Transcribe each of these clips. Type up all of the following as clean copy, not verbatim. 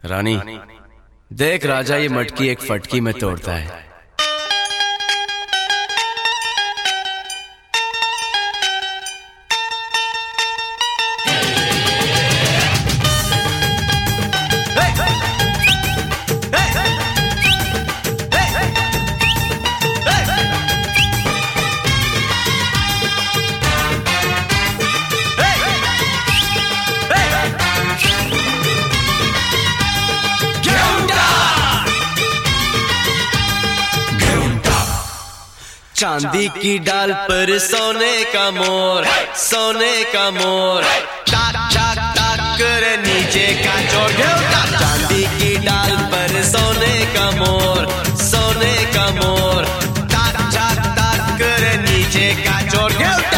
रानी देख, राजा ये मटकी एक फटकी में तोड़ता है। चांदी की डाल पर सोने का मोर, सोने का मोर, टाक टाक टाक करे नीचे का चोर। चांदी की डाल पर सोने का मोर, सोने का मोर, टाक टाक टाक करे नीचे का चोर।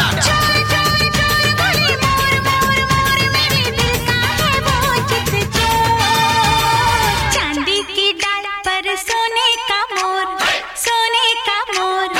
चांदी की डाल पर सोने का मोर, सोने का मोर,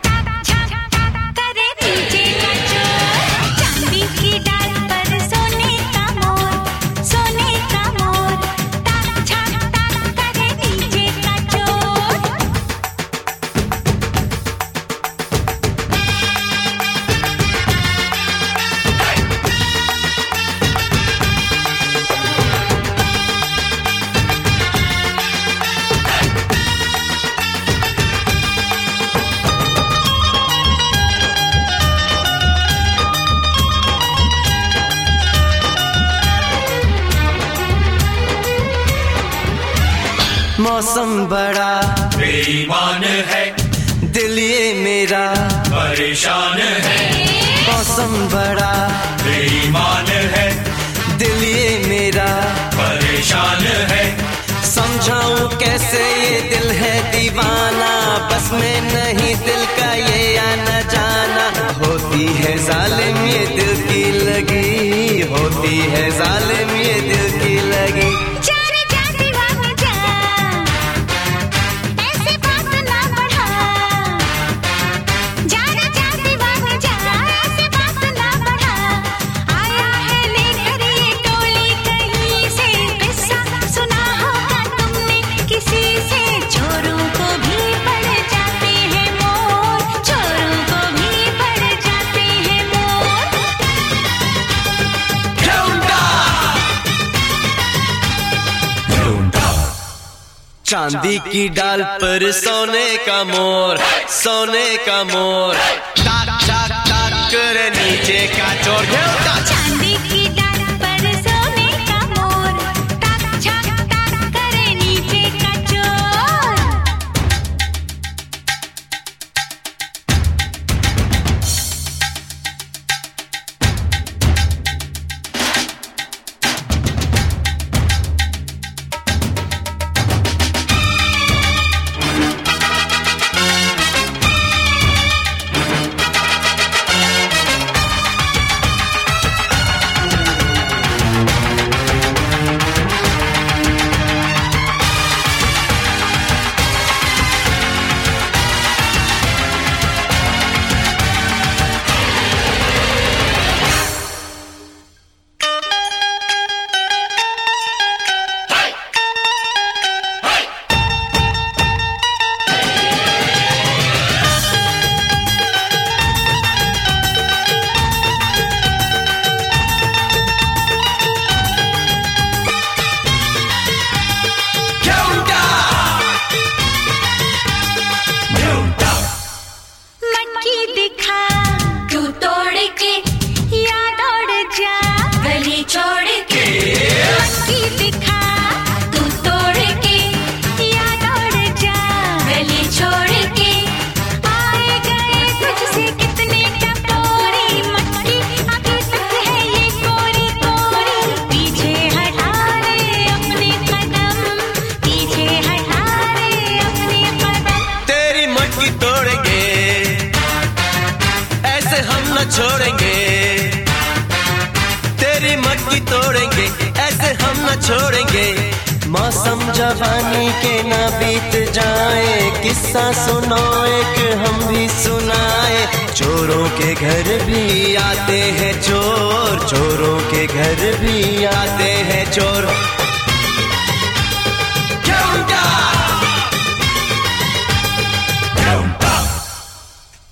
मौसम बड़ा बेईमान है, दिल ये मेरा परेशान है। मौसम बड़ा बेईमान है, दिल ये मेरा परेशान है। समझाऊं कैसे ये दिल है दीवाना, बस में नहीं दिल का ये आना जाना। होती है जालिम ये दिल की लगी, होती है जालिम ये दिल की लगी। चांदी की डाल पर सोने का मोर, सोने का मोर, टाक टाक टाक करे नीचे का चोर। चांदी की डाल पर सोने का मोर, टाक टाक टाक करे नीचे का चोर। छोड़ेंगे, तेरी मटकी तोड़ेंगे, ऐसे हम न छोड़ेंगे। मौसम जवानी के ना बीत जाए, किस्सा सुनो एक हम भी सुनाए। चोरों के घर भी आते हैं चोर, चोरों के घर भी आते हैं चोर।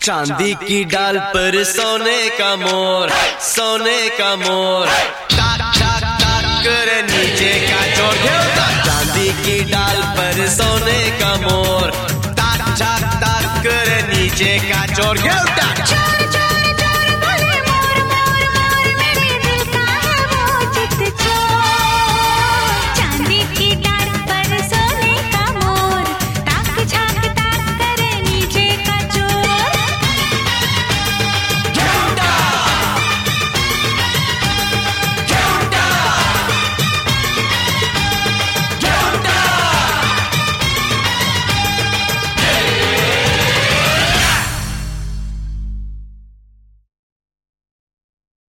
चांदी की डाल पर सोने का मोर, सोने का मोर, टाक टाक टाक करे नीचे का चोर। चांदी की डाल पर सोने का मोर, टाक टाक टाक करे नीचे का चोर।